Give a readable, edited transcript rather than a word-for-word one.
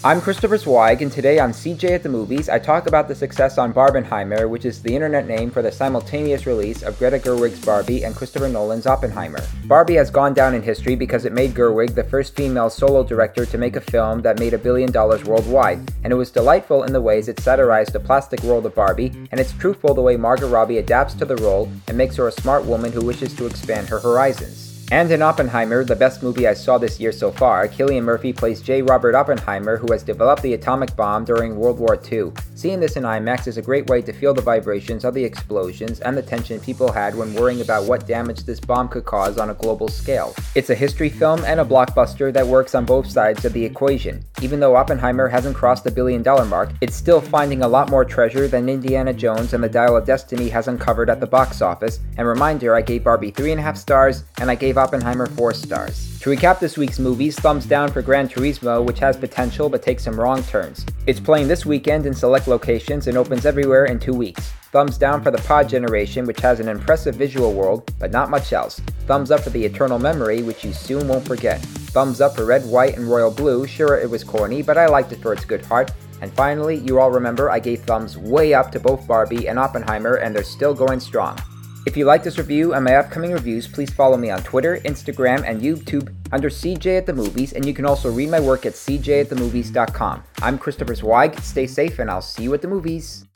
I'm Christopher Zweig, and today on CJ at the Movies, I talk about the success on Barbenheimer, which is the internet name for the simultaneous release of Greta Gerwig's Barbie and Christopher Nolan's Oppenheimer. Barbie has gone down in history because it made Gerwig the first female solo director to make a film that made $1 billion worldwide, and it was delightful in the ways it satirized the plastic world of Barbie, and it's truthful the way Margot Robbie adapts to the role and makes her a smart woman who wishes to expand her horizons. And in Oppenheimer, the best movie I saw this year so far, Cillian Murphy plays J. Robert Oppenheimer, who has developed the atomic bomb during World War II. Seeing this in IMAX is a great way to feel the vibrations of the explosions and the tension people had when worrying about what damage this bomb could cause on a global scale. It's a history film and a blockbuster that works on both sides of the equation. Even though Oppenheimer hasn't crossed the $1 billion mark, it's still finding a lot more treasure than Indiana Jones and the Dial of Destiny has uncovered at the box office. And reminder, I gave Barbie 3.5 stars, and I gave Oppenheimer 4 stars. To recap this week's movies, thumbs down for Gran Turismo, which has potential but takes some wrong turns. It's playing this weekend in select locations and opens everywhere in 2 weeks. Thumbs down for The Pod Generation, which has an impressive visual world, but not much else. Thumbs up for The Eternal Memory, which you soon won't forget. Thumbs up for Red, White, and Royal Blue. Sure, it was corny, but I liked it for its good heart. And finally, you all remember I gave thumbs way up to both Barbie and Oppenheimer, and they're still going strong. If you like this review and my upcoming reviews, please follow me on Twitter, Instagram, and YouTube under CJ at the Movies, and you can also read my work at cjatthemovies.com. I'm Christopher Zweig, stay safe, and I'll see you at the movies.